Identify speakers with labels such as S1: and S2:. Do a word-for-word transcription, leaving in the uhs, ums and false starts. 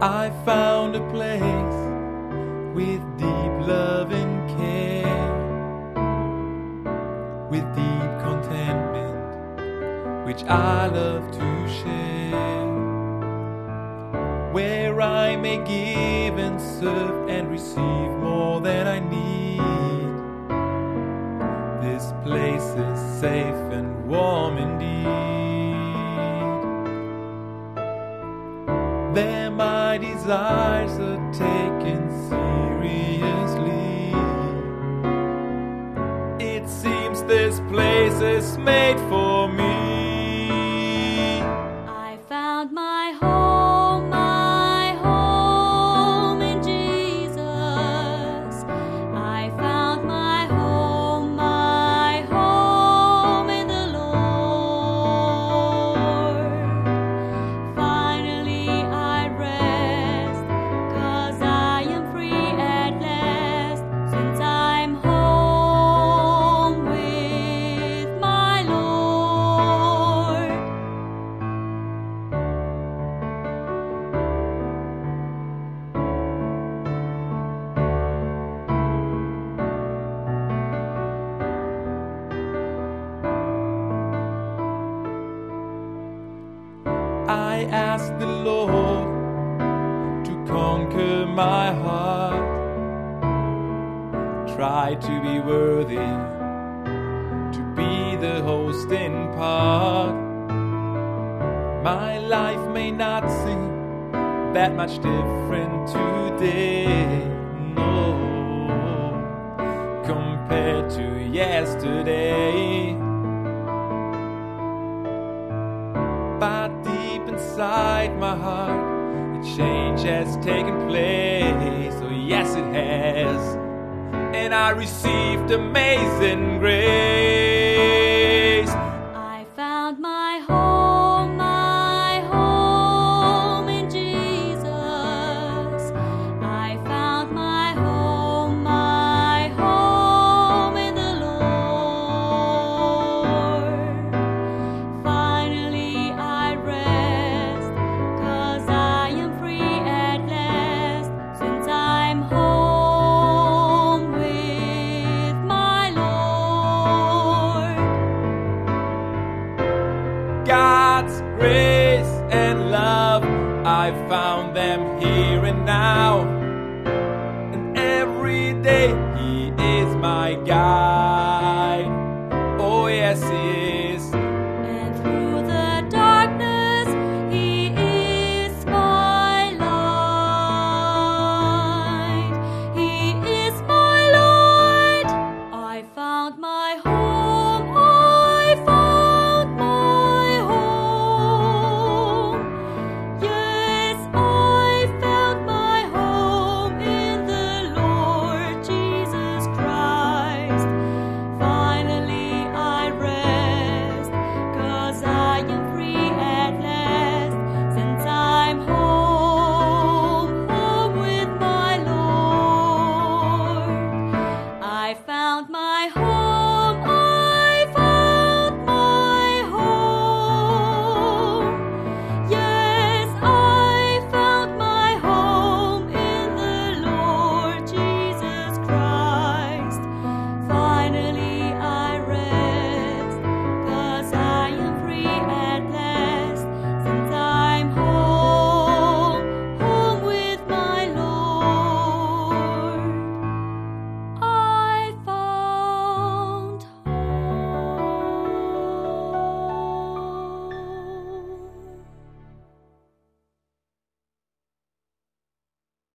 S1: I found a place with deep love and care, with deep contentment, which I love to share, where I may give and serve and receive more than I need. This place is safe and warm indeed. There my desires are taken seriously. It seems this place is made for me.
S2: I found my home, my home in Jesus. I found my home, my home in the Lord. Finally I rest, 'cause I am free at last, since I'm home with my Lord.
S1: I ask the Lord to conquer my heart, try to be worthy, to be the host in part. My life may not seem that much different today, no, compared to yesterday. But deep inside my heart, a change has taken place. Oh yes, it has. And I received amazing grace.
S2: I found my home, my home in Jesus. I found my home, my home in the Lord. Finally I rest, 'cause I am free at last, since I'm home with my Lord.
S1: God's grace and love, I found them here and now. And every day He is my guide. Oh yes, He is.